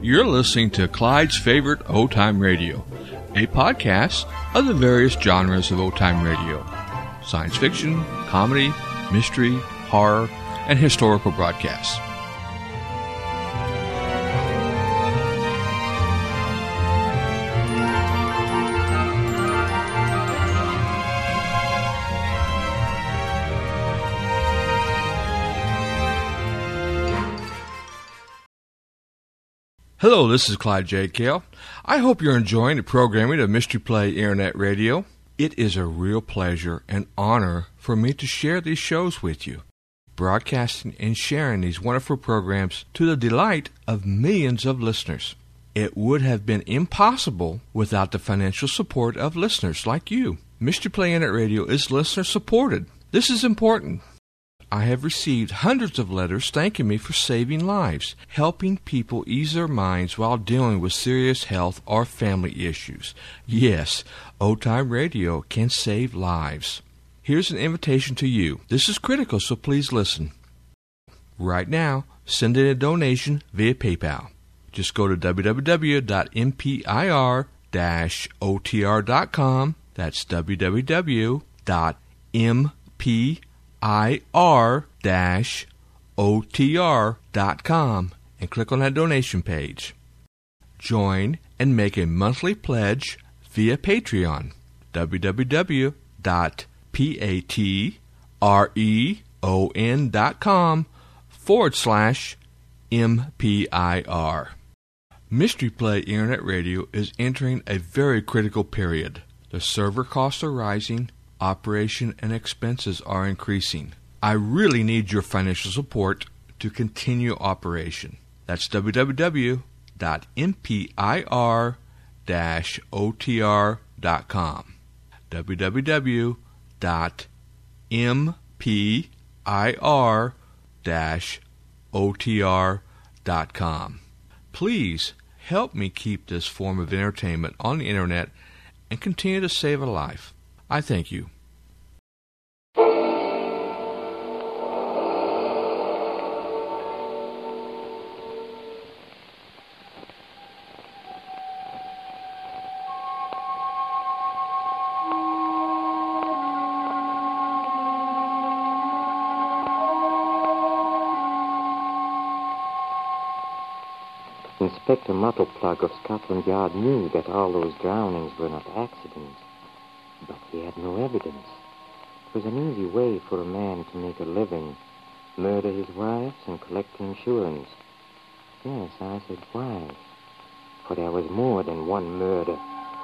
You're listening to Clyde's Favorite Old Time Radio, a podcast of the various genres of old time radio: science fiction, comedy, mystery, horror, and historical broadcasts. Hello, this is Clyde J. Cale. I hope you're enjoying the programming of Mystery Play Internet Radio. It is a real pleasure and honor for me to share these shows with you, broadcasting and sharing these wonderful programs to the delight of millions of listeners. It would have been impossible without the financial support of listeners like you. Mystery Play Internet Radio is listener supported. This is important. I have received hundreds of letters thanking me for saving lives, helping people ease their minds while dealing with serious health or family issues. Yes, old time radio can save lives. Here's an invitation to you. This is critical, so please listen. Right now, send in a donation via PayPal. Just go to www.mpir-otr.com. That's www.mpir-otr.com and click on that donation page. Join and make a monthly pledge via Patreon. www.patreon.com/MPIR. Mystery Play Internet Radio is entering a very critical period. The server costs are rising. Operation and expenses are increasing. I really need your financial support to continue operation. That's www.mpir-otr.com. www.mpir-otr.com. Please help me keep this form of entertainment on the internet and continue to save a life. I thank you. Inspector Muttleplug of Scotland Yard knew that all those drownings were not accidents, but he had no evidence. It was an easy way for a man to make a living: murder his wives and collect insurance. Yes, I said wives, for there was more than one murder.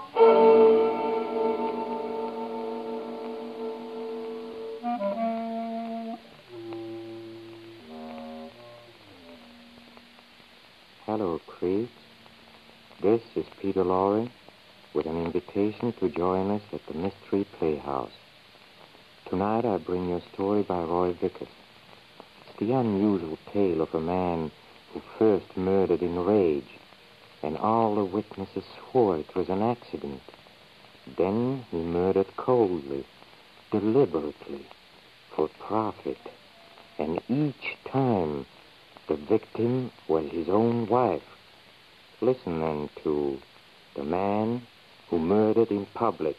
Hello, Creeps. This is Peter Lorre with an invitation to join us at the Mystery Playhouse. Tonight I bring you a story by Roy Vickers. It's the unusual tale of a man who first murdered in rage, and all the witnesses swore it was an accident. Then he murdered coldly, deliberately, for profit, and each time the victim was his own wife. Listen then to The Man Who Murdered in Public.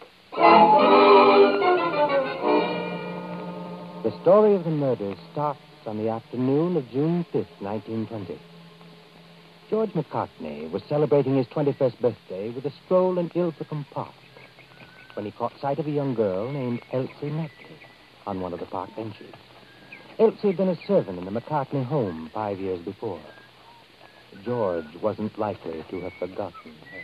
The story of the murders starts on the afternoon of June 5th, 1920. George McCartney was celebrating his 21st birthday with a stroll in Ilfracombe Park when he caught sight of a young girl named Elsie Natalie on one of the park benches. Elsie had been a servant in the McCartney home 5 years before. George wasn't likely to have forgotten her.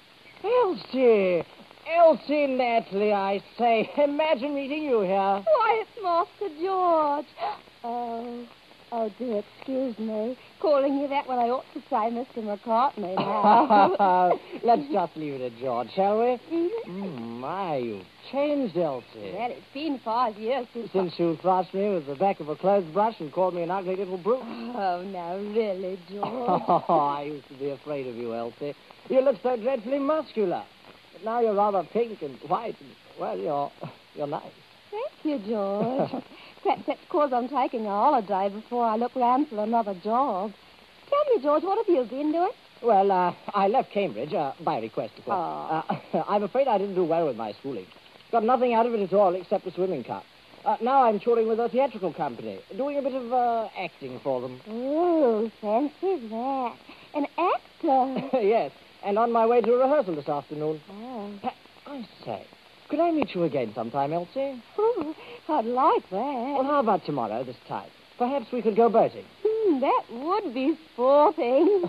Elsie Natalie, I say. Imagine meeting you here. Why, it's Master George. Oh, dear, excuse me. Calling you that when I ought to say Mr. McCartney now. Let's just leave it at George, shall we? Mm-hmm. My, you've changed, Elsie. Well, it's been 5 years since you thrashed me with the back of a clothes brush and called me an ugly little brute. Oh, no, really, George. I used to be afraid of you, Elsie. You look so dreadfully muscular. But now you're rather pink and white. And, well, you're nice. Thank you, George. Perhaps that's because I'm taking a holiday before I look round for another job. Tell me, George, what have you been doing? Well, I left Cambridge, by request, of course. I'm afraid I didn't do well with my schooling. Got nothing out of it at all except the swimming cup. Now I'm touring with a theatrical company, doing a bit of acting for them. Oh, fancy that. An actor. Yes, and on my way to a rehearsal this afternoon. Oh. I say, could I meet you again sometime, Elsie? Oh, I'd like Well, that. how about tomorrow, this time? Perhaps we could go boating. That would be sporting.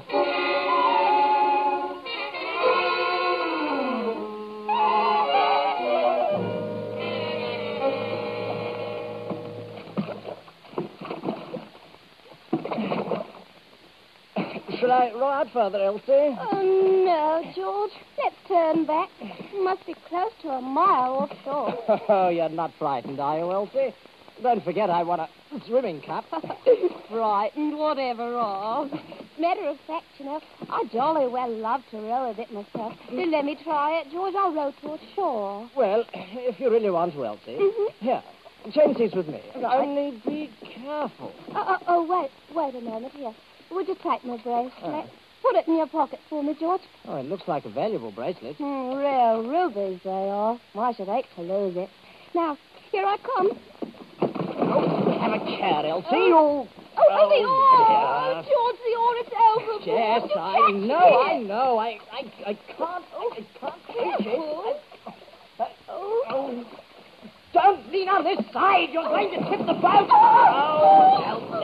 Shall I row out further, Elsie? Oh, no, George. Let's turn back. Must be close to a mile offshore. Oh, you're not frightened, are you, Elsie? Don't forget I want a swimming cap. Frightened, whatever of. Matter of fact, you know, I jolly well love to row a bit myself. Let me try it, George. I'll row toward shore. Well, if you really want to, Elsie. Here, change seats with me. Right. Only be careful. Wait a moment. Here. Would you take my bracelet? Put it in your pocket for me, George. Oh, it looks like a valuable bracelet. Real rubies they are. Why should I hate to lose it? Now, here I come. Oh, have a care, Elsie. Oh, the oar! dear. George, the oar is overboard. Yes, You I catch know. it. I can't reach it. Oh. Don't lean on this side. You're going to tip the boat. Oh,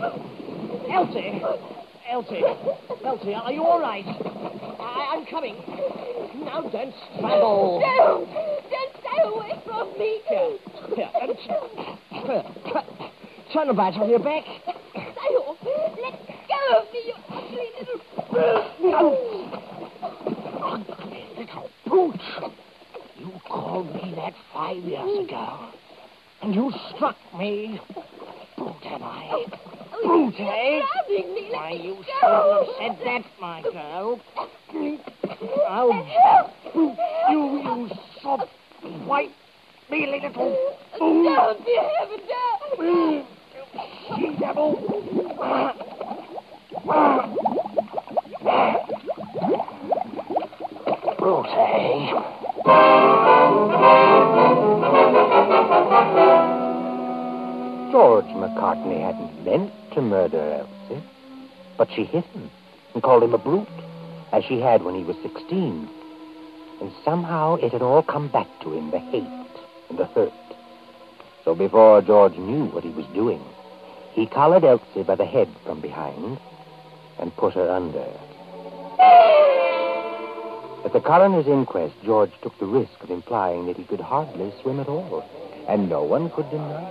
Elsie, are you all right? I'm coming. Now, don't struggle. Don't stay away from me. Here. Turn the badge on your back. Stay off. Let go of me, you ugly little brute. Ugly little brute. You called me that 5 years ago. And you struck me. Brute, am I? Brute, eh? Grabbing me. Why, Let me you go. shouldn't have said that, my girl. Oh, you soft, white, mealy little fool. Don't, dear heaven, don't. She-devil. Brute, eh? George McCartney hadn't meant to murder Elsie, but she hit him and called him a brute, as she had when he was 16. And somehow it had all come back to him, the hate and the hurt. So before George knew what he was doing, he collared Elsie by the head from behind and put her under. At the coroner's inquest, George took the risk of implying that he could hardly swim at all, and no one could deny it.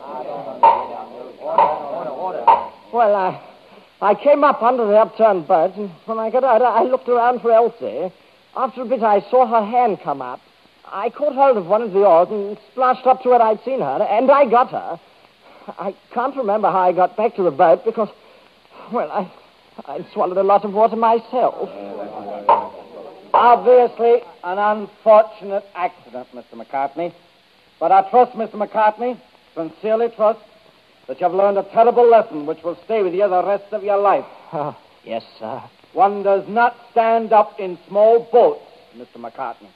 Well, I came up under the upturned boat, and when I got out, I looked around for Elsie. After a bit, I saw her hand come up. I caught hold of one of the oars and splashed up to where I'd seen her, and I got her. I can't remember how I got back to the boat because, well, I'd swallowed a lot of water myself. Obviously, an unfortunate accident, Mr. McCartney. But I trust, Mr. McCartney, sincerely trust, that you've learned a terrible lesson which will stay with you the rest of your life. Yes, sir. One does not stand up in small boats, Mr. McCartney.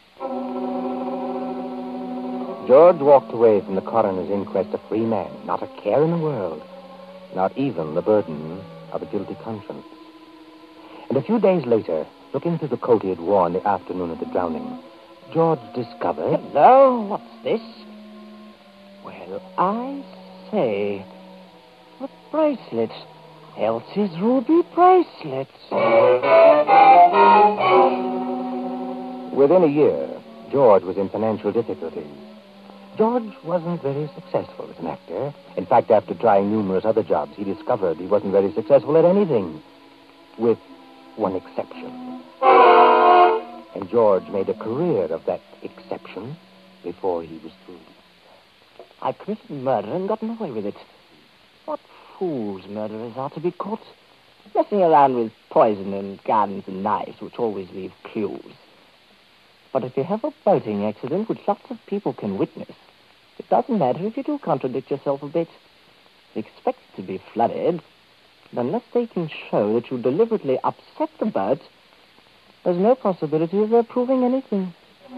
George walked away from the coroner's inquest a free man, not a care in the world, not even the burden of a guilty conscience. And a few days later, looking through the coat he had worn the afternoon of the drowning, George discovered... Hello, what's this? Well, I say, a bracelet. Elsie's ruby bracelet. Within a year, George was in financial difficulties. George wasn't very successful as an actor. In fact, after trying numerous other jobs, he discovered he wasn't very successful at anything, with one exception. And George made a career of that exception before he was through. I committed murder and gotten away with it. What fools murderers are to be caught. Messing around with poison and guns and knives, which always leave clues. But if you have a boating accident which lots of people can witness, it doesn't matter if you do contradict yourself a bit. Expect to be flooded. unless they can show that you deliberately upset the birds, there's no possibility of their proving anything.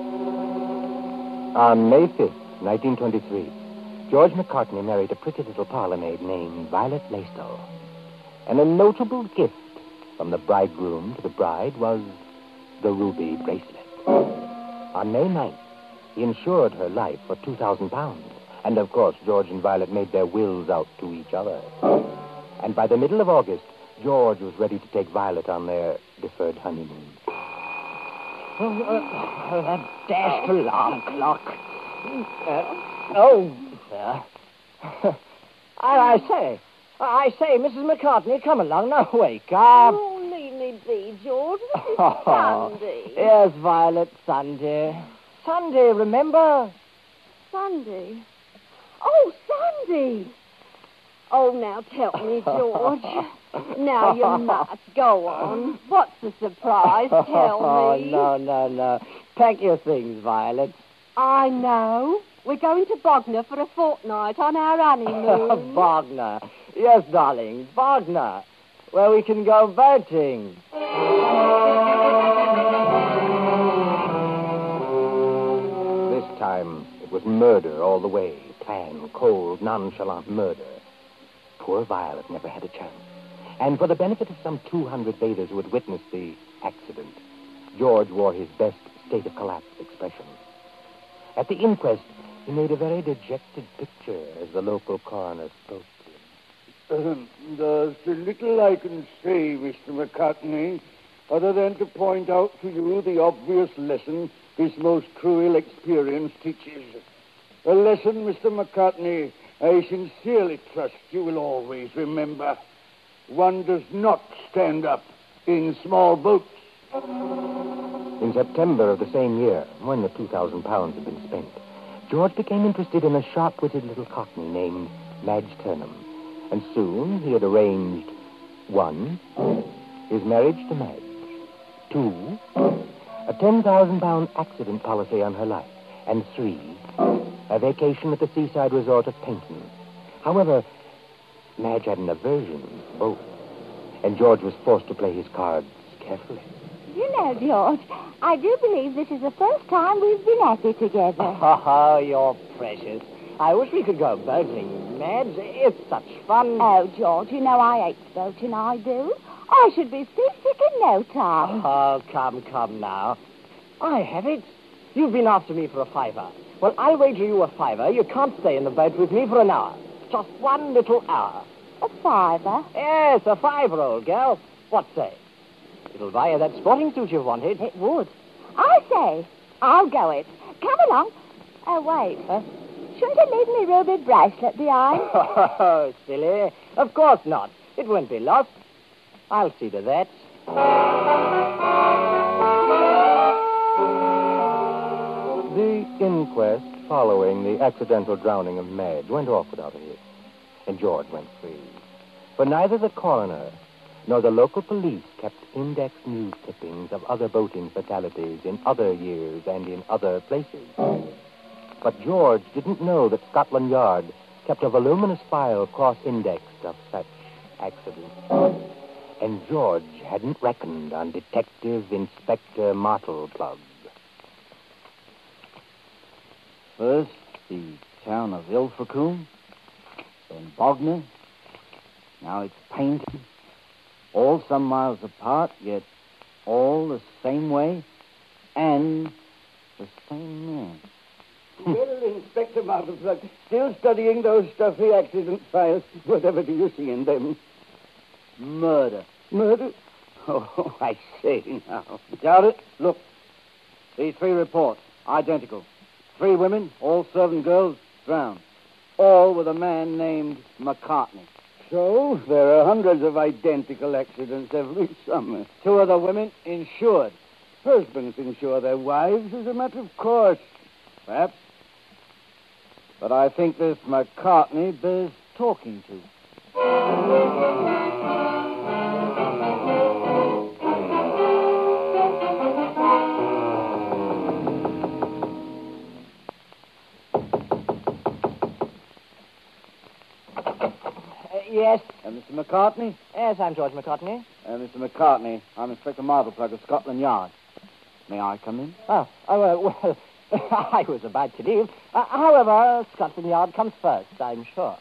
On May 5th, 1923, George McCartney married a pretty little parlor maid named Violet Laistow. And a notable gift from the bridegroom to the bride was the ruby bracelet. On May 9th, he insured her life for £2,000. And, of course, George and Violet made their wills out to each other. And by the middle of August, George was ready to take Violet on their deferred honeymoon. That dashed alarm clock. I say, Mrs. McCartney, come along. Now, wake up. Oh, leave me be, George. This is Sunday. Yes, Violet, Sunday. Sunday, remember? Sunday. Oh, Sunday. Oh, now tell me, George. Now you must. Go on. What's the surprise? Tell me. Oh, no. Pack your things, Violet. I know. We're going to Bognor for a fortnight on our honeymoon. Bognor. Yes, darling, Bognor. Where we can go boating. This time, it was murder all the way. Planned, cold, nonchalant murder. Poor Violet never had a chance. And for the benefit of some 200 bathers who had witnessed the accident, George wore his best state of collapse expression. At the inquest, he made a very dejected picture as the local coroner spoke to him. There's little I can say, Mr. McCartney, other than to point out to you the obvious lesson this most cruel experience teaches. A lesson, Mr. McCartney, I sincerely trust you will always remember. One does not stand up in small boats. In September of the same year, when the £2,000 had been spent, George became interested in a sharp-witted little cockney named Madge Turnham. And soon he had arranged 1, his marriage to Madge. 2, a £10,000 accident policy on her life. And 3, a vacation at the seaside resort of Paynton. However, Madge had an aversion to both, and George was forced to play his cards carefully. You know, George, I do believe this is the first time we've been happy together. Oh, you're precious. I wish we could go boating, Madge. It's such fun. Oh, George, you know I hate boating, I do. I should be seasick in no time. Oh, come now. I have it. You've been after me for a £5. Well, I'll wager you a £5 you can't stay in the boat with me for an hour. Just 1 little hour. A £5? Yes, a £5, old girl. What say? It'll buy you that sporting suit you've wanted. It would. I say, I'll go it. Come along. Oh, wait. Huh? Shouldn't I leave me ruby bracelet behind? Oh, silly. Of course not. It won't be lost. I'll see to that. The inquest following the accidental drowning of Madge went off without a hitch, and George went free. For neither the coroner nor the local police kept index news clippings of other boating fatalities in other years and in other places. But George didn't know that Scotland Yard kept a voluminous file cross-indexed of such accidents. And George hadn't reckoned on Detective Inspector Martleplug. First, the town of Ilfracombe, then Bognor, now it's Paynton. All some miles apart, yet all the same way, and the same man. Well, Inspector Martleplug, still studying those stuffy accident files. Whatever do you see in them? Murder. Murder? Oh, I say now. Doubt it? Look. These 3 reports, identical. 3 women, all servant girls, drowned. All with a man named McCartney. So, there are hundreds of identical accidents every summer. 2 of the women insured. Husbands insure their wives as a matter of course. Perhaps. But I think this McCartney bears talking to. Yes. Mr. McCartney? Yes, I'm George McCartney. Mr. McCartney, I'm Inspector Martleplug of Scotland Yard. May I come in? Well, I was about to leave. However, Scotland Yard comes first, I'm sure.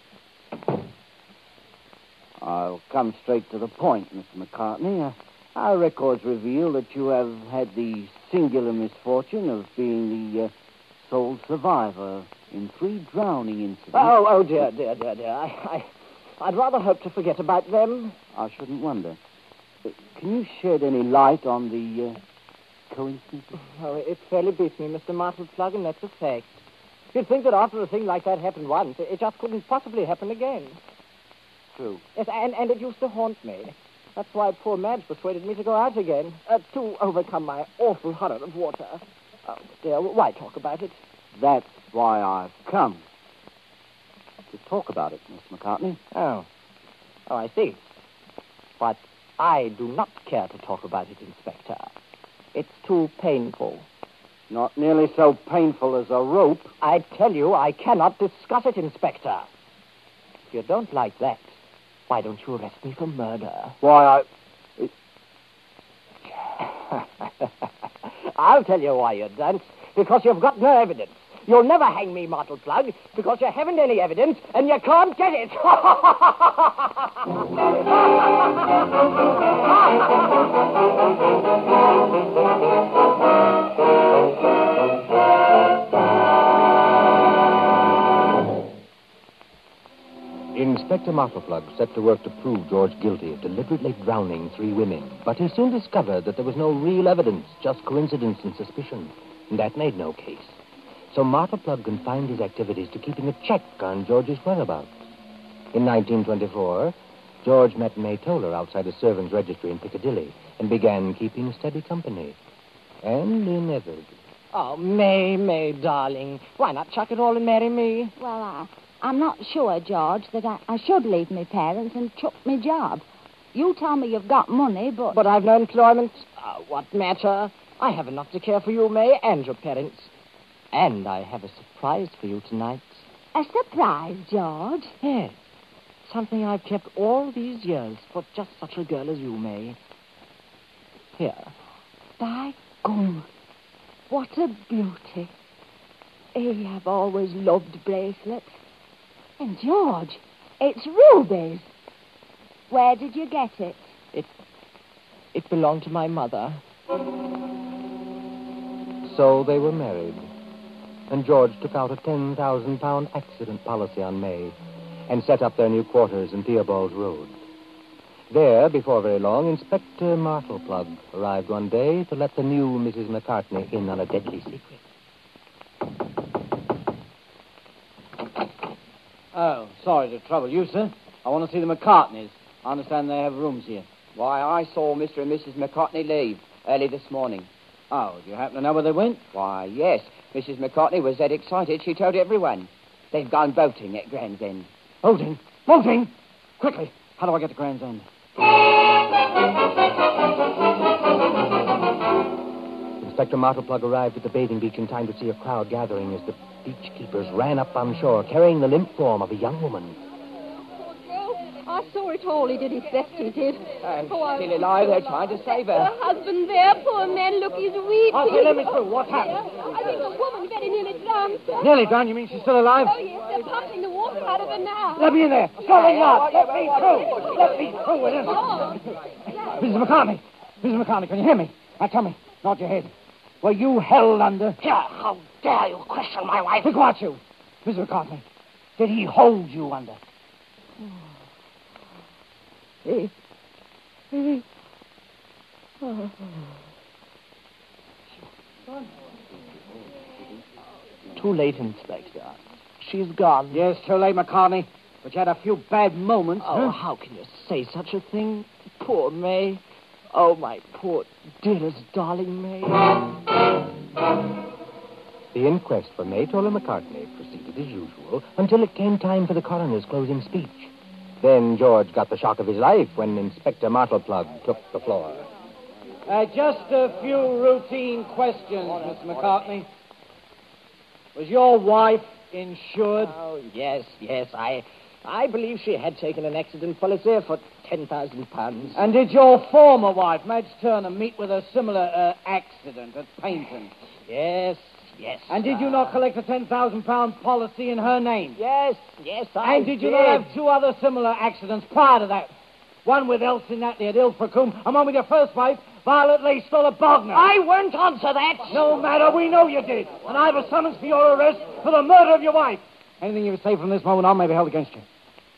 I'll come straight to the point, Mr. McCartney. Our records reveal that you have had the singular misfortune of being the sole survivor in 3 drowning incidents. Oh, dear. I'd rather hope to forget about them. I shouldn't wonder. Can you shed any light on the coincidence? Oh, it fairly beats me, Mr. Martleplug, and that's a fact. You'd think that after a thing like that happened once, it just couldn't possibly happen again. True. Yes, and it used to haunt me. That's why poor Madge persuaded me to go out again, to overcome my awful horror of water. Oh, dear, why talk about it? That's why I've come. To talk about it, Mr. McCartney. Oh, I see. But I do not care to talk about it, Inspector. It's too painful. Not nearly so painful as a rope. I tell you, I cannot discuss it, Inspector. If you don't like that, why don't you arrest me for murder? Why, I'll tell you why you don't. Because you've got no evidence. You'll never hang me, Martleplug, because you haven't any evidence, and you can't get it. Inspector Martleplug set to work to prove George guilty of deliberately drowning 3 women, but he soon discovered that there was no real evidence, just coincidence and suspicion. And that made no case. So Martleplug confined his activities to keeping a check on George's whereabouts. In 1924, George met May Toller outside a servants' registry in Piccadilly and began keeping steady company. And inevitably... Oh, May, darling, why not chuck it all and marry me? Well, I'm not sure, George, that I should leave my parents and chuck my job. You tell me you've got money, but... But I've no employment. What matter? I have enough to care for you, May, and your parents. And I have a surprise for you tonight. A surprise, George? Yes. Something I've kept all these years for just such a girl as you, May. Here. By gum. What a beauty. I've always loved bracelets. And, George, it's rubies. Where did you get it? It belonged to my mother. So they were married. And George took out a £10,000 accident policy on May and set up their new quarters in Theobald Road. There, before very long, Inspector Martleplug arrived one day to let the new Mrs. McCartney in on a deadly secret. Oh, sorry to trouble you, sir. I want to see the McCartneys. I understand they have rooms here. Why, I saw Mr. and Mrs. McCartney leave early this morning. Oh, do you happen to know where they went? Why, yes. Mrs. McCartney was that excited, she told everyone. They've gone boating at Grand's End. Boating? Boating? Quickly, how do I get to Grand's End? Inspector Martleplug arrived at the bathing beach in time to see a crowd gathering as the beach keepers ran up on shore, carrying the limp form of a young woman. I saw it all. He did his best, he did. And still alive, they're trying to save her. Her husband there, poor man, look, he's weeping. Oh, let me through. What happened? I think the woman very nearly drowned, sir. Nearly drowned? You mean she's still alive? Oh, yes, they're pumping the water out of her now. Let me in there. Scotland Yard. Let me through. Let me through. It isn't. Mrs. McCartney. Mrs. McCartney, can you hear me? Now tell me. Nod your head. Were you held under? How dare you question my wife? Be quiet, you. Mrs. McCartney, did he hold you under? Too late, Inspector. She's gone. Yes, too late, McCartney. But you had a few bad moments. Oh, how can you say such a thing? Poor May. Oh, my poor, dearest darling May. The inquest for May Toller McCartney proceeded as usual until it came time for the coroner's closing speech. Then George got the shock of his life when Inspector Martleplug took the floor. Just a few routine questions, Mr. McCartney. Was your wife insured? Oh, yes. I believe she had taken an accident policy for £10,000. And did your former wife, Madge Turner, meet with a similar accident at Paynton? Yes. And did you not collect a £10,000 policy in her name? Yes, I And did you not have two other similar accidents prior to that? One with Elsie Natley at Ilfracombe, and one with your first wife, Violet Lacestall at Bognor. I won't answer that. No matter, we know you did. And I have a summons for your arrest for the murder of your wife. Anything you say from this moment on may be held against you.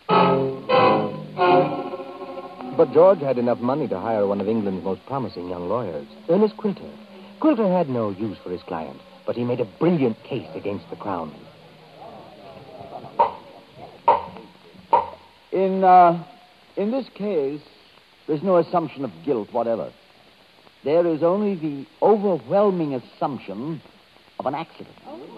But George had enough money to hire one of England's most promising young lawyers, Ernest Quilter. Quilter had no use for his client, but he made a brilliant case against the Crown. In this case, there's no assumption of guilt whatever. There is only the overwhelming assumption of an accident.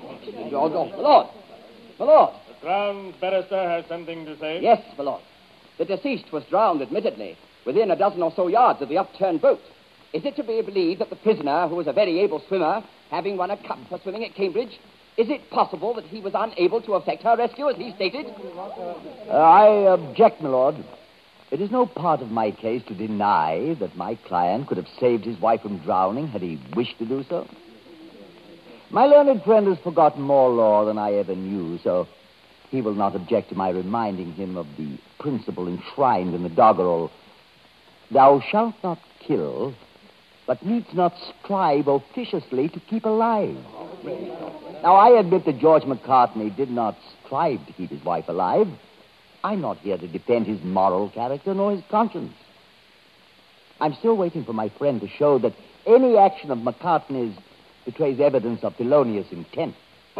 My Lord. The Crown barrister has something to say? Yes, my Lord. The deceased was drowned, admittedly, within a dozen or so yards of the upturned boat. Is it to be believed that the prisoner, who was a very able swimmer, having won a cup for swimming at Cambridge, is it possible that he was unable to effect her rescue, as he stated? I object, my lord. It is no part of my case to deny that my client could have saved his wife from drowning had he wished to do so. My learned friend has forgotten more law than I ever knew, so he will not object to my reminding him of the principle enshrined in the doggerel, "Thou shalt not kill, but needs not strive officiously to keep alive." Now, I admit that George McCartney did not strive to keep his wife alive. I'm not here to defend his moral character nor his conscience. I'm still waiting for my friend to show that any action of McCartney's betrays evidence of felonious intent.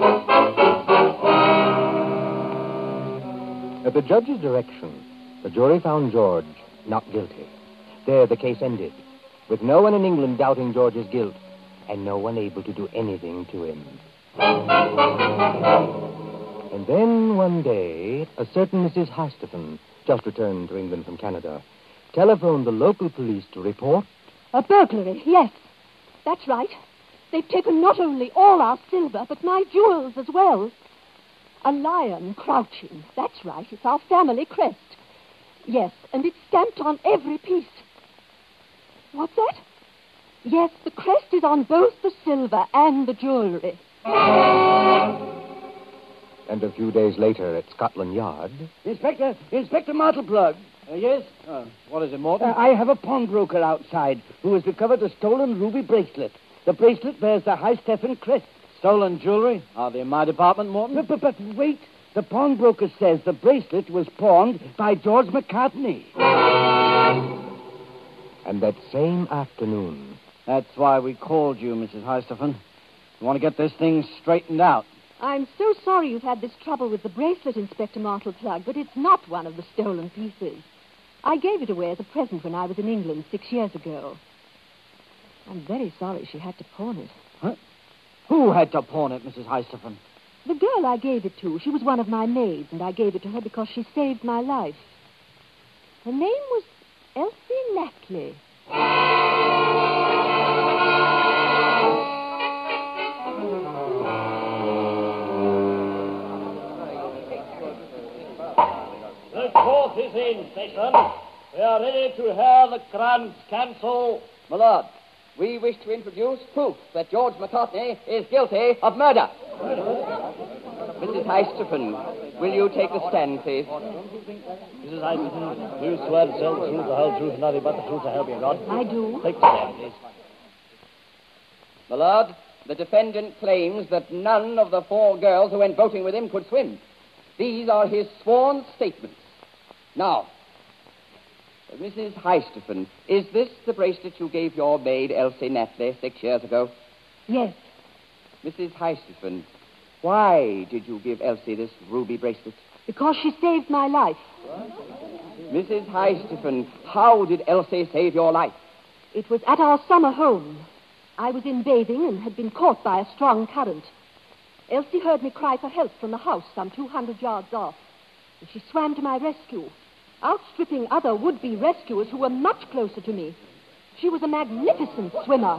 At the judge's direction, the jury found George not guilty. There the case ended, with no one in England doubting George's guilt, and no one able to do anything to him. And then, one day, a certain Mrs. Hastafan, just returned to England from Canada, telephoned the local police to report... A burglary, yes. That's right. They've taken not only all our silver, but my jewels as well. A lion crouching. That's right. It's our family crest. Yes, and it's stamped on every piece. What's that? Yes, the crest is on both the silver and the jewelry. And a few days later at Scotland Yard... Inspector Martleplug. Yes? What is it, Morton? I have a pawnbroker outside who has recovered a stolen ruby bracelet. The bracelet bears the High Stephen crest. Stolen jewelry? Are they in my department, Morton? But wait. The pawnbroker says the bracelet was pawned by George McCartney. And that same afternoon... That's why we called you, Mrs. Hystephen. We want to get this thing straightened out. I'm so sorry you've had this trouble with the bracelet, Inspector Martleplug, but it's not one of the stolen pieces. I gave it away as a present when I was in England 6 years ago. I'm very sorry she had to pawn it. Huh? Who had to pawn it, Mrs. Hystephen? The girl I gave it to. She was one of my maids, and I gave it to her because she saved my life. Her name was Elsie Natley. The court is in session. We are ready to hear the Crown's counsel. My Lord, we wish to introduce proof that George McCartney is guilty of murder. Mrs. Hystephen, will you take the stand, please? Mrs. Hystephen, do you swear to tell the truth, the whole truth, and nothing but the truth, so help you God? I do. Take the stand, please. My Lord, the defendant claims that none of the 4 girls who went boating with him could swim. These are his sworn statements. Now, Mrs. Hystephen, is this the bracelet you gave your maid, Elsie Natley, 6 years ago? Yes. Mrs. Hystephen, why did you give Elsie this ruby bracelet? Because she saved my life. Mrs. Hystephen, how did Elsie save your life? It was at our summer home. I was in bathing and had been caught by a strong current. Elsie heard me cry for help from the house some 200 yards off, and she swam to my rescue, outstripping other would-be rescuers who were much closer to me. She was a magnificent swimmer.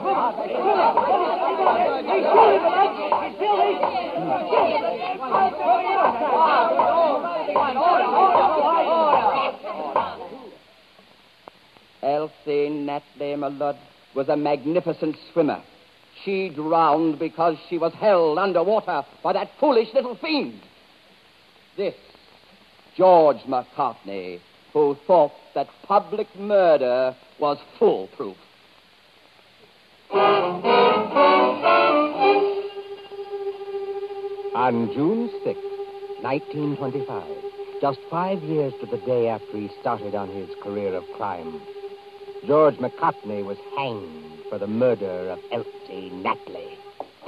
Elsie Natley, my lord, was a magnificent swimmer. She drowned because she was held underwater by that foolish little fiend. This George McCartney, who thought that public murder was foolproof. On June 6, 1925, just 5 years to the day after he started on his career of crime, George McCartney was hanged for the murder of Elsie Natley.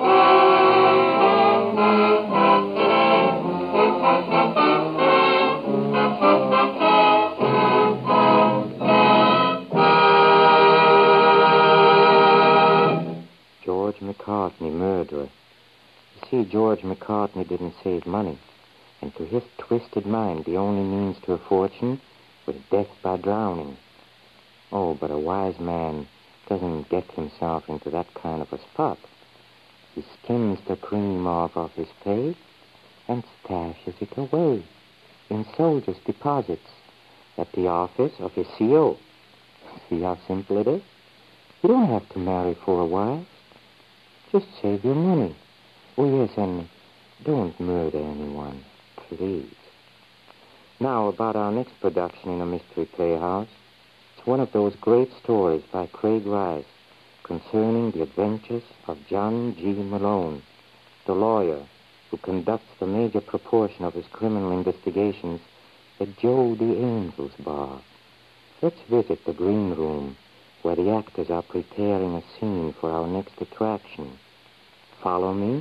George McCartney, murderer. You see, George McCartney didn't save money, and to his twisted mind, the only means to a fortune was death by drowning. Oh, but a wise man doesn't get himself into that kind of a spot. He skims the cream off of his pay and stashes it away in soldiers' deposits at the office of his CO. See how simple it is? You don't have to marry for a while. Just save your money. Oh, yes, and don't murder anyone, please. Now, about our next production in a Mystery Playhouse. It's one of those great stories by Craig Rice concerning the adventures of John G. Malone, the lawyer who conducts the major proportion of his criminal investigations at Joe the Angel's bar. Let's visit the green room where the actors are preparing a scene for our next attraction. Follow me.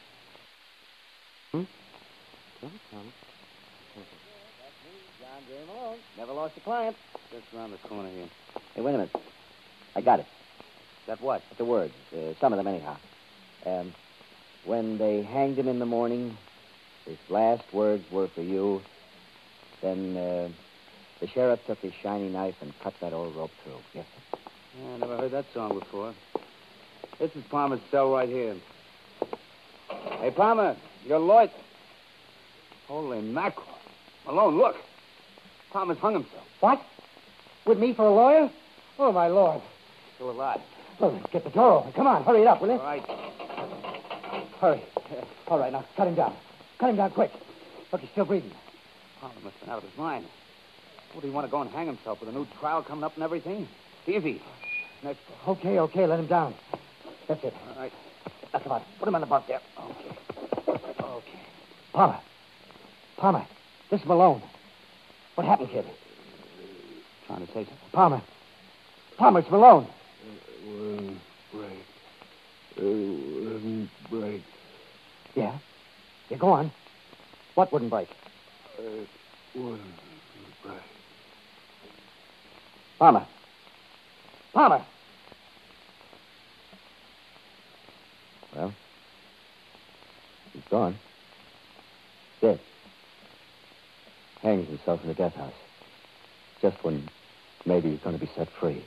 John J. Malone. Never lost a client. Just around the corner here. Hey, wait a minute. I got it. Got what? The words. Some of them, anyhow. When they hanged him in the morning, his last words were for you. Then the sheriff took his shiny knife and cut that old rope through. Yes, sir. Yeah, I never heard that song before. This is Palmer's cell right here. Hey, Palmer, you're Lloyd. Holy mackerel. Malone, look. Palmer's hung himself. What? With me for a lawyer? Oh, my Lord. Still alive. Well, get the door open. Come on, hurry it up, will you? All right. Hurry. All right, now, cut him down. Cut him down quick. Look, he's still breathing. Palmer must have been out of his mind. What, do you want to go and hang himself with a new trial coming up and everything? Easy. Next. Okay, let him down. That's it. All right. Now, come on. Put him on the bunk there. Okay. Palmer, this is Malone. What happened, kid? Trying to say something. Palmer, it's Malone. Wouldn't break. Yeah, go on. What wouldn't break? Wouldn't break. Palmer. Well, he's gone. Dead. Hangs himself in the death house. Just when maybe he's going to be set free.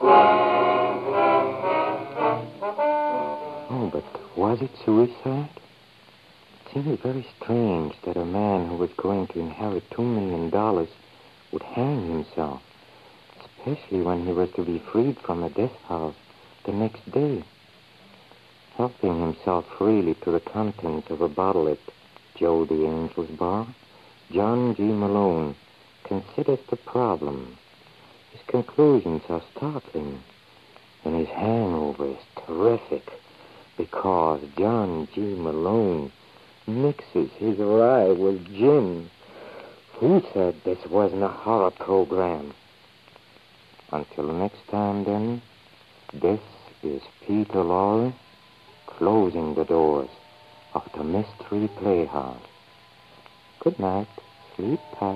Oh, but was it suicide? It seemed very strange that a man who was going to inherit $2 million would hang himself, especially when he was to be freed from the death house the next day. Helping himself freely to the contents of a bottle at Joe the Angel's bar, John G. Malone considers the problem. His conclusions are startling, and his hangover is terrific because John G. Malone mixes his rye with gin. Who said this wasn't a horror program? Until next time, then, this is Peter Lorre closing the doors of the Mystery Playhouse. Good night. Sleep tight.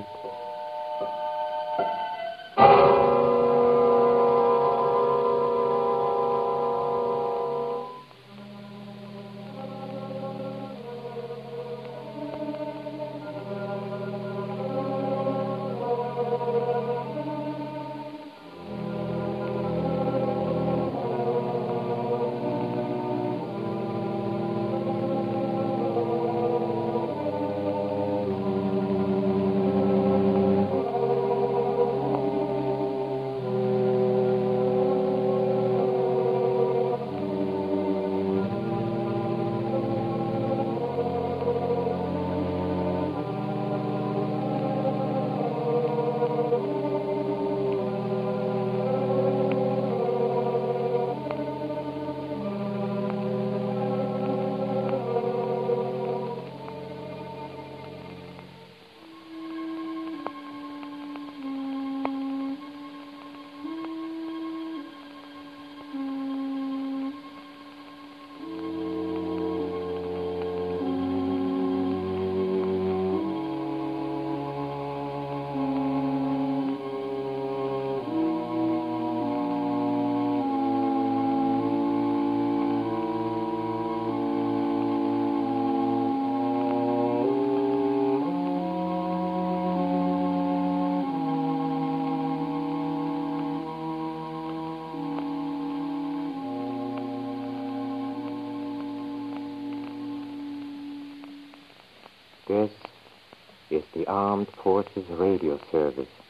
This is the Armed Forces Radio Service.